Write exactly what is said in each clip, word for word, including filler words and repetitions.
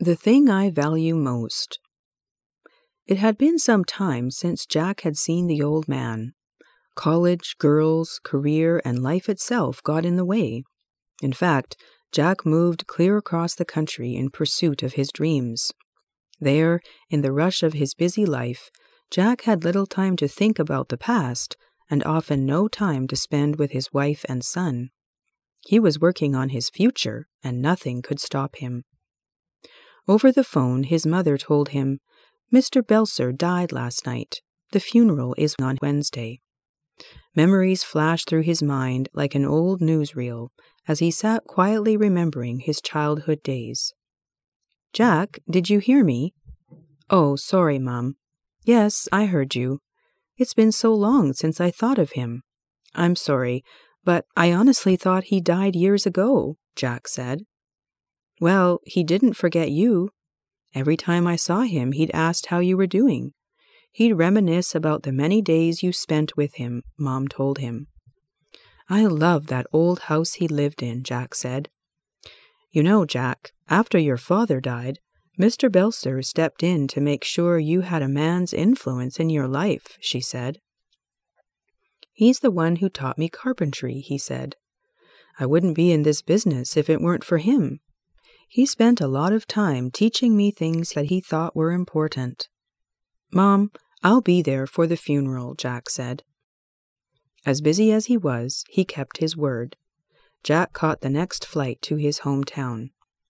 The Thing I Value Most. It had been some time since Jack had seen the old man. College, girls, career, and life itself got in the way. In fact, Jack moved clear across the country in pursuit of his dreams. There, in the rush of his busy life, Jack had little time to think about the past, and often no time to spend with his wife and son. He was working on his future, and nothing could stop him. Over the phone, his mother told him, "Mister Belser died last night. The funeral is on Wednesday." Memories flashed through his mind like an old newsreel as he sat quietly remembering his childhood days. "Jack, did you hear me?" "Oh, sorry, Mom." "Yes, I heard you. It's been so long since I thought of him." "I'm sorry, but I honestly thought he died years ago," Jack said. "Well, he didn't forget you. Every time I saw him, he'd ask how you were doing. He'd reminisce about the many days you spent with him," Mom told him. "I love that old house he lived in," Jack said. "You know, Jack, after your father died, Mister Belser stepped in to make sure you had a man's influence in your life," she said. "He's the one who taught me carpentry," he said. "I wouldn't be in this business if it weren't for him. He spent a lot of time teaching me things that he thought were important." "Mom, I'll be there for the funeral," Jack said. As busy as he was, he kept his word. Jack caught the next flight to his hometown.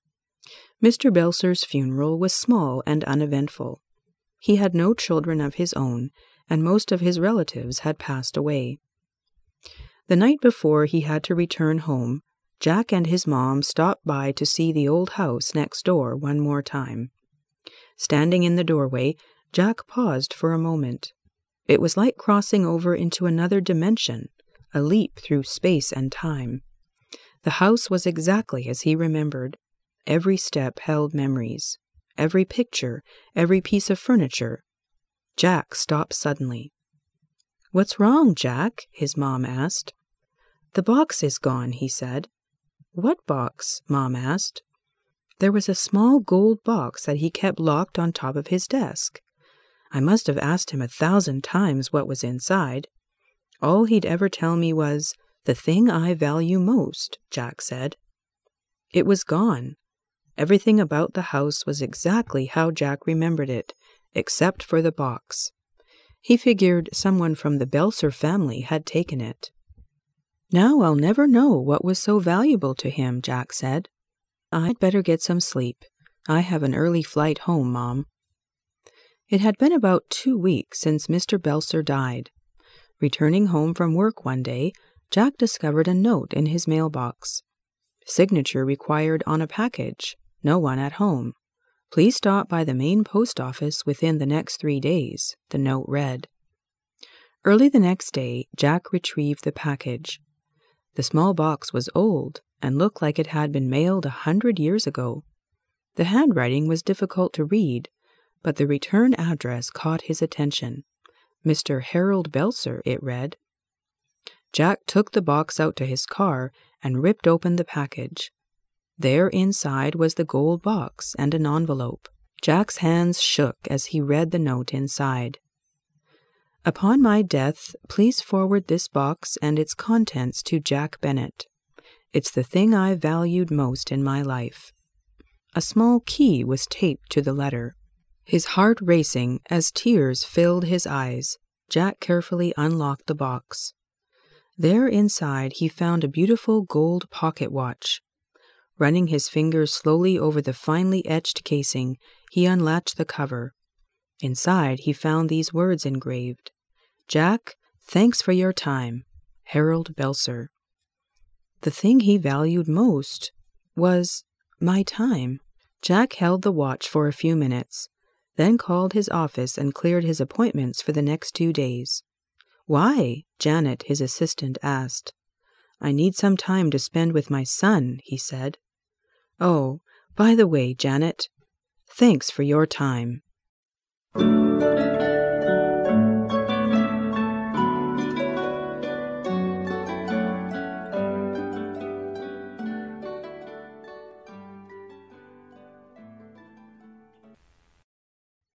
Mister Belser's funeral was small and uneventful. He had no children of his own, and most of his relatives had passed away. The night before he had to return home, Jack and his mom stopped by to see the old house next door one more time. Standing in the doorway, Jack paused for a moment. It was like crossing over into another dimension, a leap through space and time. The house was exactly as he remembered. Every step held memories. Every picture, every piece of furniture. Jack stopped suddenly. "What's wrong, Jack?" his mom asked. "The box is gone," he said. "What box?" Mom asked. "There was a small gold box that he kept locked on top of his desk. I must have asked him a thousand times what was inside. All he'd ever tell me was, 'The thing I value most,'" Jack said. It was gone. Everything about the house was exactly how Jack remembered it, except for the box. He figured someone from the Belser family had taken it. "Now I'll never know what was so valuable to him," Jack said. "I'd better get some sleep. I have an early flight home, Mom." It had been about two weeks since Mister Belser died. Returning home from work one day, Jack discovered a note in his mailbox. Signature required on a package. No one at home. Please stop by the main post office within the next three days, the note read. Early the next day, Jack retrieved the package. The small box was old and looked like it had been mailed a hundred years ago. The handwriting was difficult to read, but the return address caught his attention. Mister Harold Belser, it read. Jack took the box out to his car and ripped open the package. There inside was the gold box and an envelope. Jack's hands shook as he read the note inside. "Upon my death, please forward this box and its contents to Jack Bennett. It's the thing I valued most in my life." A small key was taped to the letter. His heart racing as tears filled his eyes, Jack carefully unlocked the box. There inside he found a beautiful gold pocket watch. Running his fingers slowly over the finely etched casing, he unlatched the cover. Inside he found these words engraved. "Jack, thanks for your time. Harold Belser." The thing he valued most was my time. Jack held the watch for a few minutes, then called his office and cleared his appointments for the next two days. "Why?" Janet, his assistant, asked. "I need some time to spend with my son," he said. "Oh, by the way, Janet, thanks for your time."